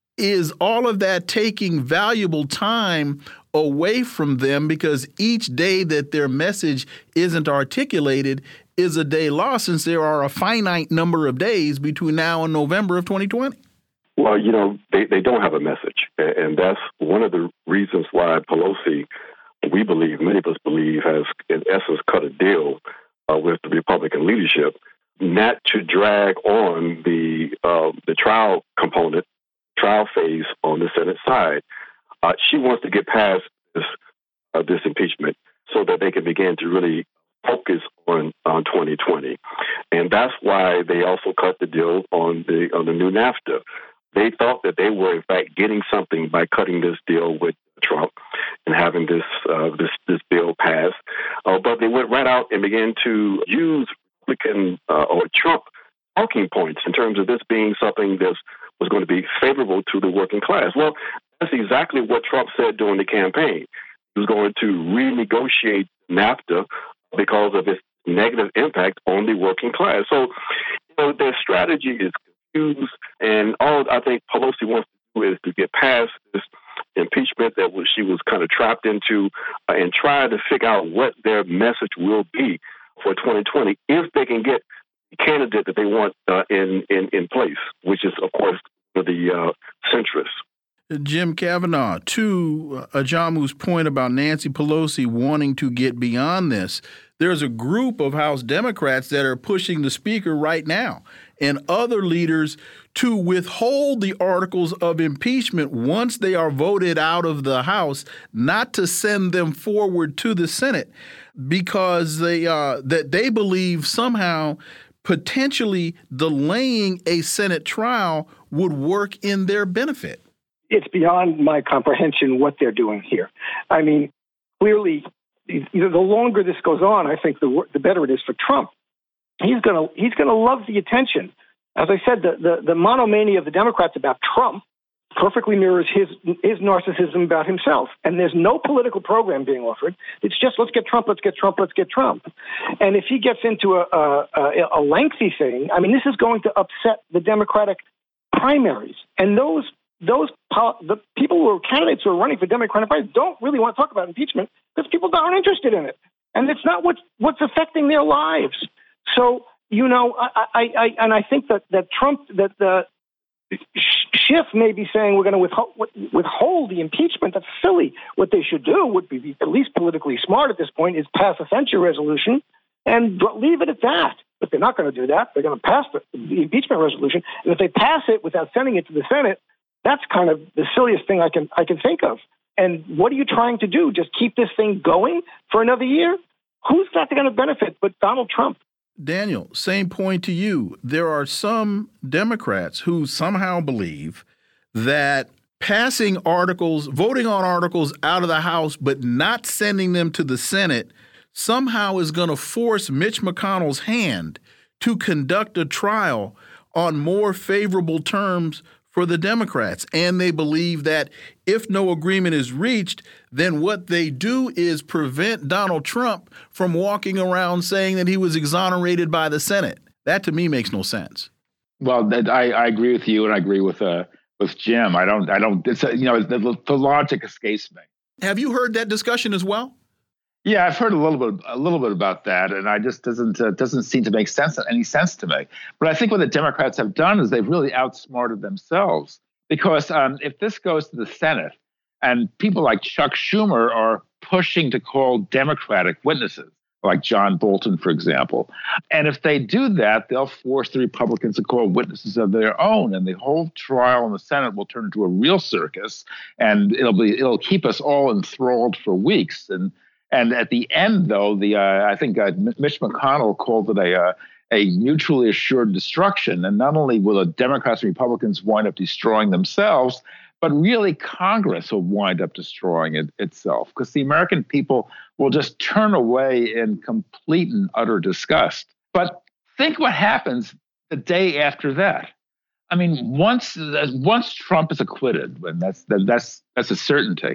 is all of that taking valuable time away from them because each day that their message isn't articulated is a day lost, since there are a finite number of days between now and November of twenty twenty? Well, you know, they, they don't have a message. And that's one of the reasons why Pelosi, we believe, many of us believe, has in essence cut a deal uh, with the Republican leadership not to drag on the uh, the trial component, trial phase on the Senate side. Uh, she wants to get past this uh, this impeachment so that they can begin to really focus on on twenty twenty, and that's why they also cut the deal on the on the new NAFTA. They thought that they were in fact getting something by cutting this deal with Trump and having this uh, this this bill passed, uh, but they went right out and began to use Republican uh, or Trump talking points in terms of this being something that was going to be favorable to the working class. Well, that's exactly what Trump said during the campaign. He was going to renegotiate NAFTA because of its negative impact on the working class. So, you know, their strategy is confused, and all I think Pelosi wants to do is to get past this impeachment that was, she was kind of trapped into uh, and try to figure out what their message will be for twenty twenty if they can get the candidate that they want uh, in, in, in place, which is, of course, the uh, centrists. Jim Kavanaugh, to Ajamu's point about Nancy Pelosi wanting to get beyond this, there's a group of House Democrats that are pushing the Speaker right now and other leaders to withhold the articles of impeachment once they are voted out of the House, not to send them forward to the Senate, because they uh, that they believe somehow potentially delaying a Senate trial would work in their benefit. It's beyond my comprehension what they're doing here. I mean, clearly, you know, the longer this goes on, I think the the better it is for Trump. He's gonna he's gonna love the attention. As I said, the the, the monomania of the Democrats about Trump perfectly mirrors his his narcissism about himself. And there's no political program being offered. It's just, let's get Trump, let's get Trump, let's get Trump. And if he gets into a, a, a lengthy thing, I mean, this is going to upset the Democratic primaries. And those those the people who are candidates who are running for Democratic primaries don't really want to talk about impeachment because people aren't interested in it. And it's not what's, what's affecting their lives. So, you know, I, I, I and I think that, that Trump, that the Schiff may be saying we're going to withhold, withhold the impeachment. That's silly. What they should do would be at least politically smart at this point is pass a censure resolution and leave it at that. But they're not going to do that. They're going to pass the, the impeachment resolution. And if they pass it without sending it to the Senate, that's kind of the silliest thing I can I can think of. And what are you trying to do? Just keep this thing going for another year? Who's that going to benefit but Donald Trump? Daniel, same point to you. There are some Democrats who somehow believe that passing articles, voting on articles out of the House, but not sending them to the Senate somehow is going to force Mitch McConnell's hand to conduct a trial on more favorable terms for the Democrats. And they believe that if no agreement is reached, then what they do is prevent Donald Trump from walking around saying that he was exonerated by the Senate. That to me makes no sense. Well, I, I agree with you, and I agree with uh, with Jim. I don't, I don't. It's a, you know, the, the logic escapes me. Have you heard that discussion as well? Yeah, I've heard a little bit, a little bit about that, and I just doesn't uh, doesn't seem to make sense any sense to me. But I think what the Democrats have done is they've really outsmarted themselves, because um, if this goes to the Senate, and people like Chuck Schumer are pushing to call Democratic witnesses, like John Bolton, for example, and if they do that, they'll force the Republicans to call witnesses of their own, and the whole trial in the Senate will turn into a real circus, and it'll be it'll keep us all enthralled for weeks. And And at the end, though, the uh, I think uh, Mitch McConnell called it a uh, a mutually assured destruction. And not only will the Democrats and Republicans wind up destroying themselves, but really Congress will wind up destroying it itself, because the American people will just turn away in complete and utter disgust. But think what happens the day after that. I mean, once once Trump is acquitted, and that's that's that's a certainty.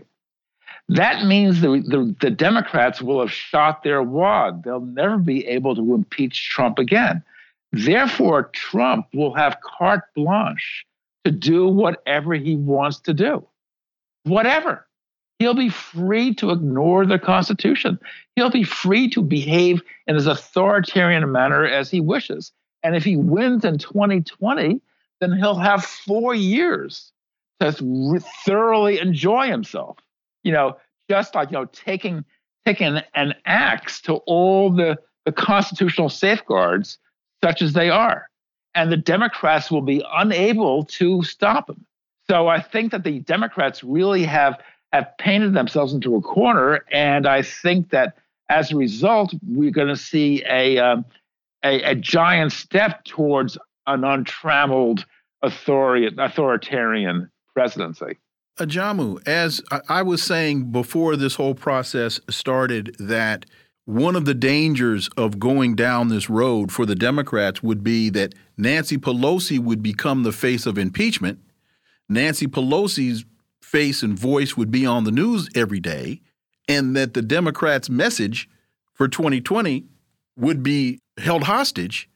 That means the, the, the Democrats will have shot their wad. They'll never be able to impeach Trump again. Therefore, Trump will have carte blanche to do whatever he wants to do. Whatever. He'll be free to ignore the Constitution. He'll be free to behave in as authoritarian a manner as he wishes. And if he wins in twenty twenty, then he'll have four years to thoroughly enjoy himself. You know, just like, you know, taking taking an axe to all the, the constitutional safeguards, such as they are. And the Democrats will be unable to stop him. So I think that the Democrats really have, have painted themselves into a corner. And I think that as a result, we're going to see a, um, a, a giant step towards an untrammeled authori- authoritarian presidency. Ajamu, as I was saying before this whole process started, that one of the dangers of going down this road for the Democrats would be that Nancy Pelosi would become the face of impeachment. Nancy Pelosi's face and voice would be on the news every day, and that the Democrats' message for twenty twenty would be held hostage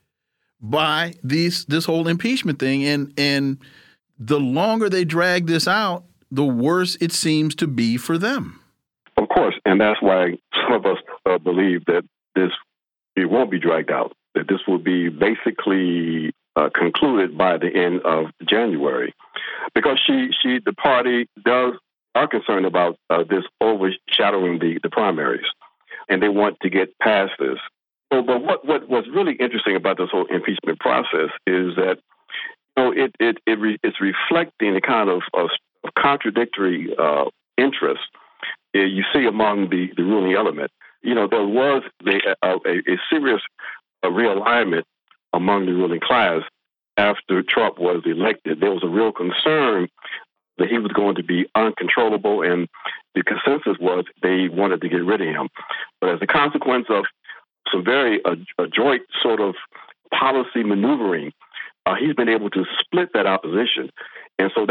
by these this whole impeachment thing. And and the longer they drag this out, the worse it seems to be for them. Of course, and that's why some of us uh, believe that this it won't be dragged out, that this will be basically uh, concluded by the end of January, because she, she the party does are concerned about uh, this overshadowing the, the primaries, and they want to get past this. So, but what, what what's really interesting about this whole impeachment process is that you know it it, it re, it's reflecting the kind of, of contradictory uh, interests uh, you see among the, the ruling element. You know, there was the, uh, a, a serious uh, realignment among the ruling class after Trump was elected. There was a real concern that he was going to be uncontrollable, and the consensus was they wanted to get rid of him. But as a consequence of some very uh, adroit sort of policy maneuvering, uh, he's been able to split that opposition. And so that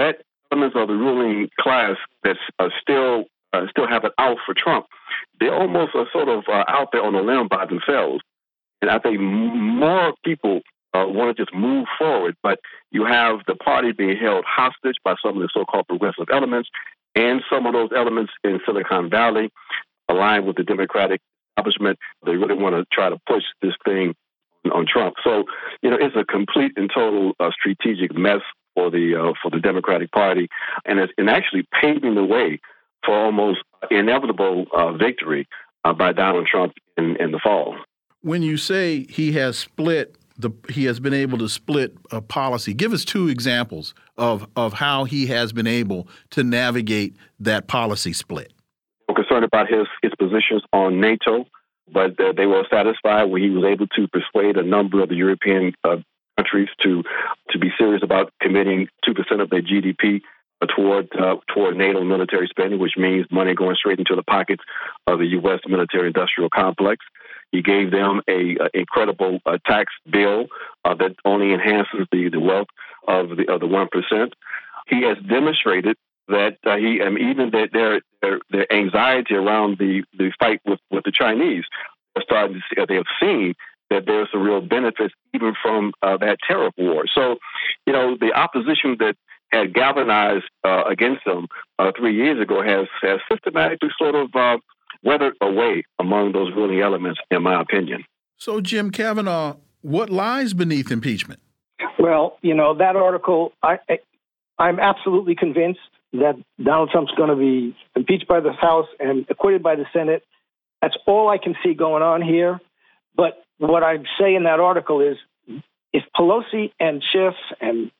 elements of the ruling class that uh, still uh, still have it out for Trump, they almost are sort of uh, out there on a limb by themselves. And I think more people uh, want to just move forward, but you have the party being held hostage by some of the so-called progressive elements, and some of those elements in Silicon Valley aligned with the Democratic establishment. They really want to try to push this thing on Trump. So, you know, it's a complete and total uh, strategic mess for the uh, for the Democratic Party, and it's and actually paving the way for almost inevitable uh, victory uh, by Donald Trump in, in the fall. When you say he has split the, he has been able to split a policy. Give us two examples of of how he has been able to navigate that policy split. I'm concerned about his his positions on NATO, but uh, they were satisfied when he was able to persuade a number of the European uh, countries to to be serious about committing two percent of their G D P toward uh, toward NATO military spending, which means money going straight into the pockets of the U S military-industrial complex. He gave them a, a incredible uh, tax bill uh, that only enhances the, the wealth of the of the one percent. He has demonstrated that uh, he, and even that their, their their anxiety around the, the fight with, with the Chinese, are starting to see, they have seen that there's a real benefit even from uh, that tariff war. So, you know, the opposition that had galvanized uh, against them uh, three years ago has, has systematically sort of uh, weathered away among those ruling elements, in my opinion. So, Jim Kavanagh, what lies beneath impeachment? Well, you know, that article, I, I, I'm absolutely convinced that Donald Trump's going to be impeached by the House and acquitted by the Senate. That's all I can see going on here. But what I say in that article is, if Pelosi and Schiff and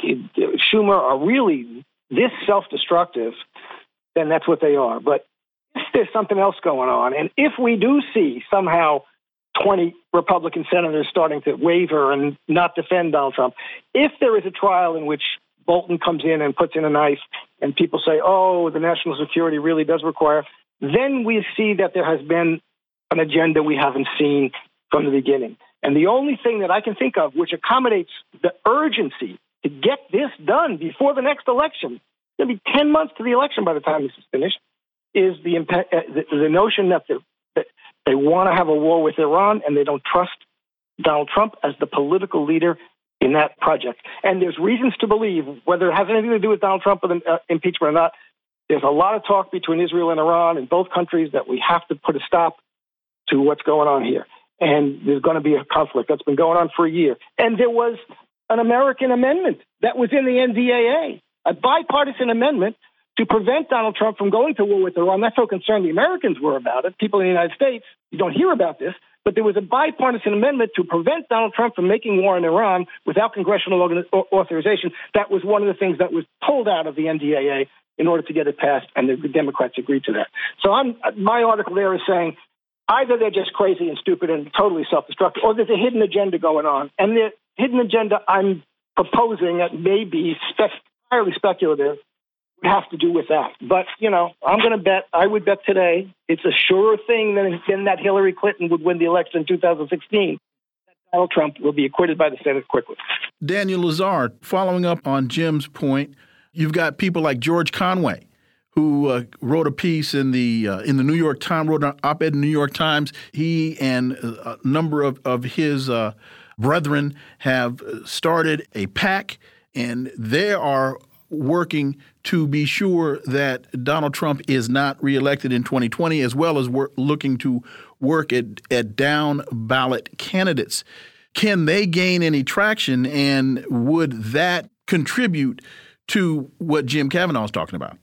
Schumer are really this self-destructive, then that's what they are. But if there's something else going on, and if we do see somehow twenty Republican senators starting to waver and not defend Donald Trump, if there is a trial in which Bolton comes in and puts in a knife and people say, oh, the national security really does require, then we see that there has been an agenda we haven't seen from the beginning. And the only thing that I can think of which accommodates the urgency to get this done before the next election, it's going to be ten months to the election by the time this is finished, is the, uh, the, the notion that, that they want to have a war with Iran and they don't trust Donald Trump as the political leader in that project. And there's reasons to believe, whether it has anything to do with Donald Trump or the uh, impeachment or not, there's a lot of talk between Israel and Iran in both countries that we have to put a stop to what's going on here. And there's going to be a conflict that's been going on for a year. And there was an American amendment that was in the N D A A, a bipartisan amendment to prevent Donald Trump from going to war with Iran. That's how concerned the Americans were about it. People in the United States, you don't hear about this, but there was a bipartisan amendment to prevent Donald Trump from making war in Iran without congressional authorization. That was one of the things that was pulled out of the N D A A in order to get it passed, and the Democrats agreed to that. So I'm, my article there is saying either they're just crazy and stupid and totally self-destructive, or there's a hidden agenda going on. And the hidden agenda I'm proposing that may be spe- entirely speculative would have to do with that. But, you know, I'm going to bet, I would bet today, it's a surer thing than, than that Hillary Clinton would win the election in two thousand sixteen. That Donald Trump will be acquitted by the Senate quickly. Daniel Lazare, following up on Jim's point, you've got people like George Conway, who uh, wrote a piece in the uh, in the New York Times, wrote an op-ed in the New York Times. He and a number of, of his uh, brethren have started a PAC, and they are working to be sure that Donald Trump is not reelected in twenty twenty, as well as work, looking to work at, at down ballot candidates. Can they gain any traction, and would that contribute to what Jim Kavanagh is talking about?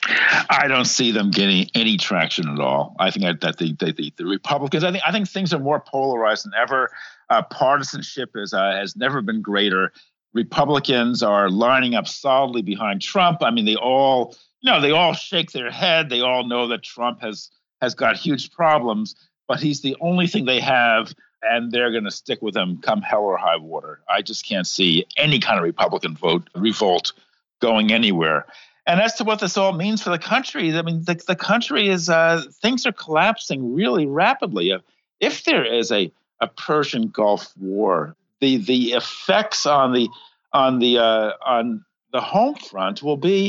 I don't see them getting any traction at all. I think that the the, the, the Republicans, I think I think things are more polarized than ever. Uh, partisanship is, uh, has never been greater. Republicans are lining up solidly behind Trump. I mean, they all, you know, they all shake their head. They all know that Trump has has got huge problems, but he's the only thing they have, and they're going to stick with him come hell or high water. I just can't see any kind of Republican vote revolt going anywhere. And as to what this all means for the country, I mean, the, the country is, uh, things are collapsing really rapidly. If there is a, a Persian Gulf War, the the effects on the on the uh, on the home front will be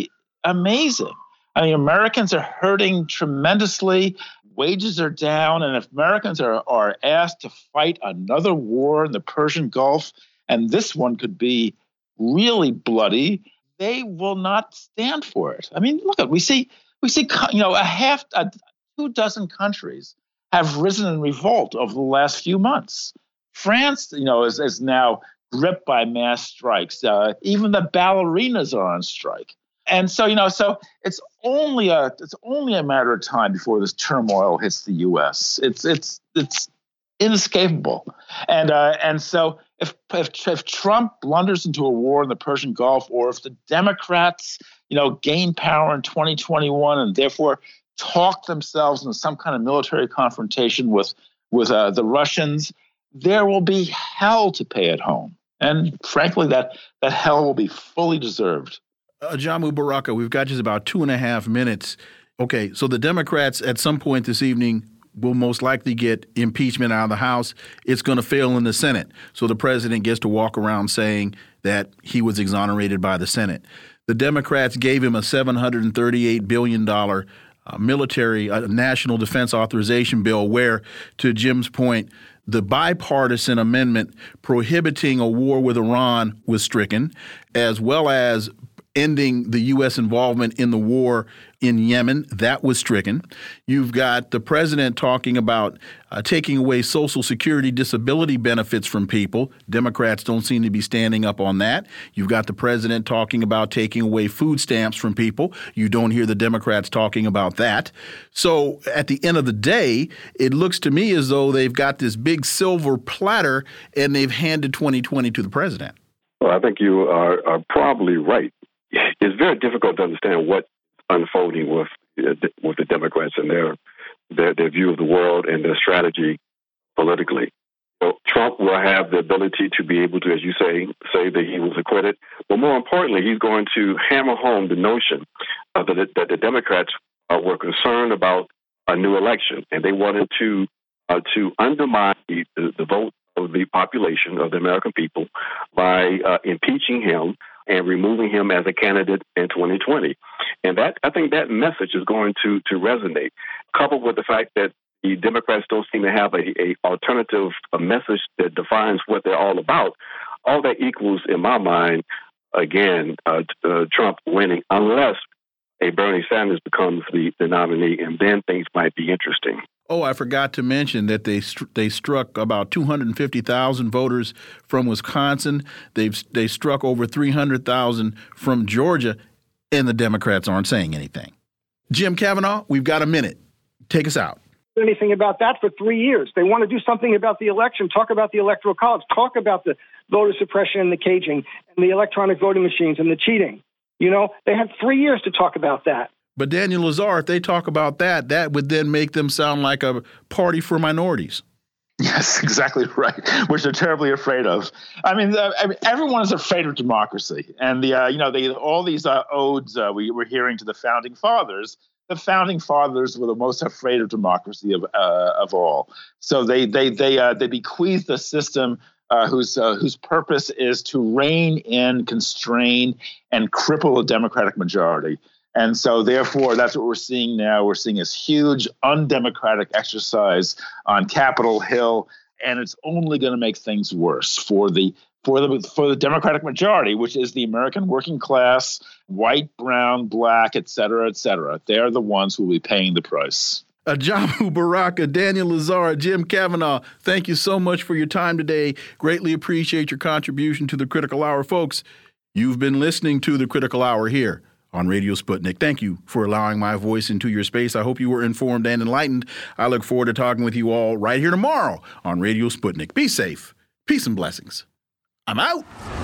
amazing. I mean, Americans are hurting tremendously. Wages are down. And if Americans are, are asked to fight another war in the Persian Gulf, and this one could be really bloody, they will not stand for it. I mean, look, we see, we see, you know, a half, a, two dozen countries have risen in revolt over the last few months. France, you know, is, is now gripped by mass strikes. Uh, even the ballerinas are on strike. And so, you know, so it's only a it's only a matter of time before this turmoil hits the U S. It's it's it's inescapable. And uh, and so if, if if Trump blunders into a war in the Persian Gulf, or if the Democrats, you know, gain power in twenty twenty-one and therefore talk themselves into some kind of military confrontation with with uh, the Russians, there will be hell to pay at home. And frankly, that that hell will be fully deserved. Uh, Jamu Baraka, we've got just about two and a half minutes. Okay, so the Democrats at some point this evening will most likely get impeachment out of the House. It's going to fail in the Senate. So the president gets to walk around saying that he was exonerated by the Senate. The Democrats gave him a seven hundred thirty-eight billion dollars uh, military uh, national defense authorization bill where, to Jim's point, the bipartisan amendment prohibiting a war with Iran was stricken, as well as ending the U S involvement in the war in Yemen. That was stricken. You've got the president talking about uh, taking away Social Security disability benefits from people. Democrats don't seem to be standing up on that. You've got the president talking about taking away food stamps from people. You don't hear the Democrats talking about that. So at the end of the day, it looks to me as though they've got this big silver platter and they've handed twenty twenty to the president. Well, I think you are, are probably right. It's very difficult to understand what's unfolding with with the Democrats and their, their their view of the world and their strategy politically. So Trump will have the ability to be able to, as you say, say that he was acquitted. But more importantly, he's going to hammer home the notion uh, that, that the Democrats uh, were concerned about a new election, and they wanted to uh, to undermine the, the vote of the population of the American people by uh, impeaching him and removing him as a candidate in twenty twenty. And that I think that message is going to to resonate, coupled with the fact that the Democrats don't seem to have a, a alternative a message that defines what they're all about. All that equals, in my mind, again, uh, uh, Trump winning, unless a Bernie Sanders becomes the, the nominee, and then things might be interesting. Oh, I forgot to mention that they st they struck about two hundred fifty thousand voters from Wisconsin. They've they struck over three hundred thousand from Georgia, and the Democrats aren't saying anything. Jim Kavanaugh, we've got a minute. Take us out. Anything about that for three years. They want to do something about the election, talk about the Electoral College, talk about the voter suppression and the caging and the electronic voting machines and the cheating. You know, they had three years to talk about that. But Daniel Lazare, if they talk about that, that would then make them sound like a party for minorities. Yes, exactly right, which they're terribly afraid of. I mean, uh, I mean everyone is afraid of democracy. And, the uh, you know, they, all these uh, odes uh, we were hearing to the Founding Fathers, the Founding Fathers were the most afraid of democracy of uh, of all. So they they they uh, they bequeathed a system uh, whose uh, whose purpose is to rein in, constrain, and cripple a Democratic majority. And so, therefore, that's what we're seeing now. We're seeing this huge, undemocratic exercise on Capitol Hill, and it's only going to make things worse for the for the for the Democratic majority, which is the American working class, white, brown, black, et cetera, et cetera. They're the ones who will be paying the price. Jamu Baraka, Daniel Lazare, Jim Kavanaugh, thank you so much for your time today. Greatly appreciate your contribution to the Critical Hour, folks. You've been listening to the Critical Hour here on Radio Sputnik. Thank you for allowing my voice into your space. I hope you were informed and enlightened. I look forward to talking with you all right here tomorrow on Radio Sputnik. Be safe. Peace and blessings. I'm out.